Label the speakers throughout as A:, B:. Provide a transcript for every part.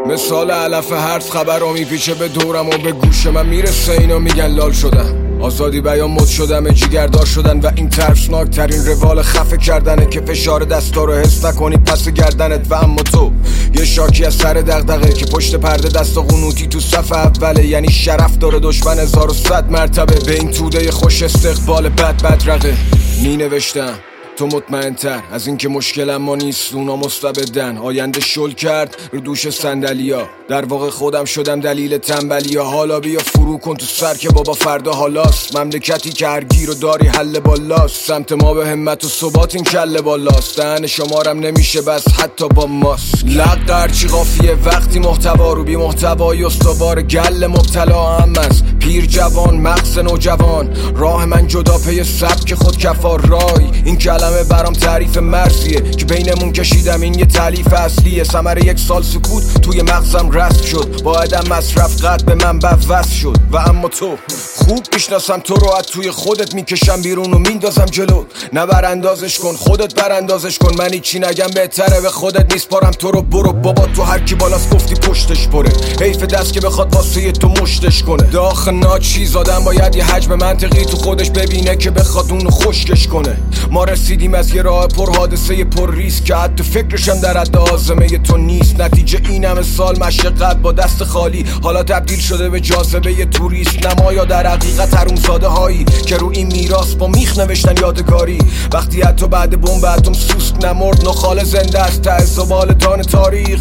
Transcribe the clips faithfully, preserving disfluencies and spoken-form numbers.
A: مثال علف هرز خبرها میپیچه به دورم و به گوش من میرسه، اینا میگن لال شدم، آزادی بیان مد شدم، جیگردار شدن و این ترسناک ترین روال خفه کردنه که فشار دستا رو حس نکنی پس گردنت. و اما تو یه شاکی از سر دغدغه که پشت پرده دست و قنوتی تو صف اوله، یعنی شرف داره دشمن هزار و صد مرتبه. به این توده خوش استقبال بد بدرقه می نوشتم تو مطمئن تر از این که مشکلم ما نیست، اونا مستبدن. آینده شل کرد رو دوش صندلیا، در واقع خودم شدم دلیل تنبلیا. حالا بیا فرو کن تو سر که بابا فردا حالاست، مملکتی که هر گیر و داری حل بالاست. سمت ما به همت و ثبات این کله بالاست، دهن شمارم نمیشه بس حتی با ماست. لق هرچی قافیه وقتی محتوا رو بی محتوای استوار گل مبتلا هم است. پیر جوان مغز نوجوان، راه من جدا پی سبک خود کفار رای. این کلمه برام تعریف مرزیه که بینمون کشیدم، این یه تالیف اصلیه. ثمره یک سال سکوت توی مغزم رست شد، با عدم مصرف قد به من بوست شد. و اما تو خوب میشناسم تو رو، از توی خودت میکشم بیرون و میندازم جلو. نه براندازش کن خودت براندازش کن، من هیچی نگم بهتره به خودت میسپارم تو رو. برو بابا تو هر کی بالاست گفتی پشتش پره، حیف دست که بخواد واسه تو مشتش کنه. داخل ناچیز آدم باید یه حجم منطقی تو خودش ببینه که بخواد اونو خشکش کنه. ما رسیدیم از یه راه پر حادثه پر ریسک که حتی فکرشم در حد آزمه تو نیست. نتیجه این همه سال مشقت با دست خالی حالا تبدیل شده به جاذبه یه توریست. نمایا در حقیقت حرومزاده هایی که رو این میراث با میخ نوشتن یادگاری. وقتی حتی بعد بمب اتم سوسک نمرد، نخال زنده است ته زبال دان تاریخ.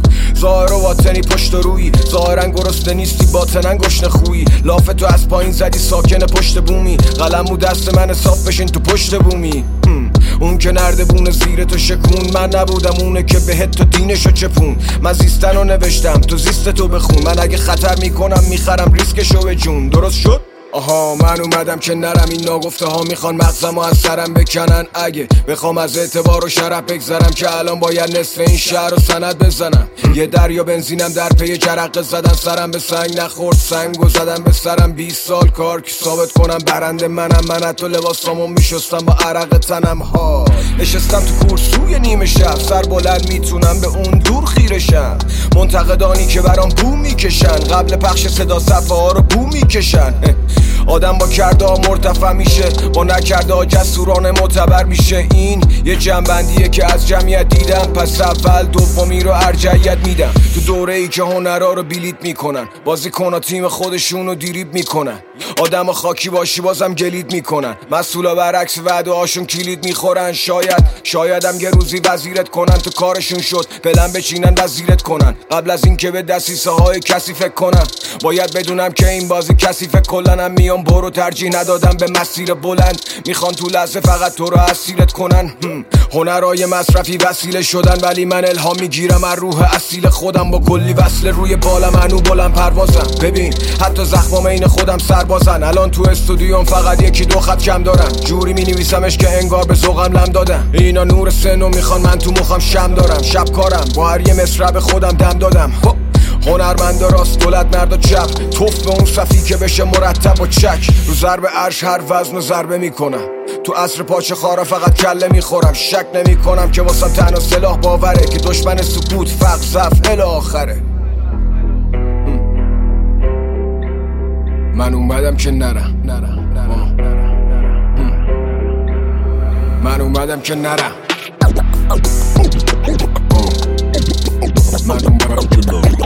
A: ظاهر و باطنی پشت روی، ظاهرا گرسنه نیستی باطنن گشنه خویی. لاف تو از پایین زدی ساکن پشت بومی، قلمو دست من صاف بشین تو پشت بومی. اون که نردبون زیر تو شکون، من نبودم اونه که بهت تو دینشو چپون. من زیستن رو نوشتم تو زیست تو بخون، من اگه خطر میکنم میخرم ریسکشو به جون. درست شد؟ آها من اومدم که نرم، این ناگفته ها میخوان مغزمو از سرم بکنن. اگه بخوام از اعتبار و شرف بگذرم که الان باید نصف این شهر رو سند بزنم. یه دریا بنزینم در پی جرقه زدن، سرم به سنگ نخورد سنگو زدم به سرم. بیست سال کار که ثابت کنم برنده منم، من حتی لباسامو میشستم با عرق تنم. ها نشستم تو کورسوی نیمه شب، سر بلند میتونم به اون دور خیرشم. منتقدانی که برام بو میکشن، قبل پخش صدا صفحه ها رو بو میکشن. آدم با کرده ها مرتفع میشه، با نکرده ها جسورانه معتبر میشه. این یه جنبندیه که از جمعیت دیدم، پس اول دومی رو ارجحیت میدم. تو دوره ای که هنرها رو بیلیت میکنن، بازیکن ها تیم خودشون رو دیریب میکنن. آدم ها خاکی باشی بازم گلید میکنن، مسئولا برعکس وعده هاشون کلید میخورن. شاید شایدم یه روزی وزیرت کنن، تو کارشون شد پلن بچینن وزیرت کنن. قبل از این که به دسیسه های کسی فکر کنم، باید بدونم که این بازی کسی فکر کلنم. میام برو ترجیح ندادم به مسیر بلند، میخوان تو لحظه فقط تو رو اسیرت کنن. هنرهای مصرفی وسیله شدن، ولی من الهام میگیرم از روح اصیل خودم. با کلی وصل روی بالم هنو بلند پروازم. ببین حتی زخمام این خودم سربازن. الان تو استودیوم فقط یکی دو خط کم دارم، جوری مینویسمش که انگار به ذوقم لم دادم. اینا نور سنو میخوان، من تو مخم شم دارم. شب کارم با هر یه مصرع خودم دم دادم. هنرمند راست دولت مرد و چپ، توف به اون صفی که بشه مرتب و چک. رو ضرب عرش هر وزن و ضربه میکنم، تو عصر پاچه خارا فقط کله میخورم. شک نمی کنم که واسم تنها سلاح باوره، که دشمن سکوت فقر ضعف الی آخره. من اومدم که نرم، نرم نرم من اومدم که نرم من اومدم که نرم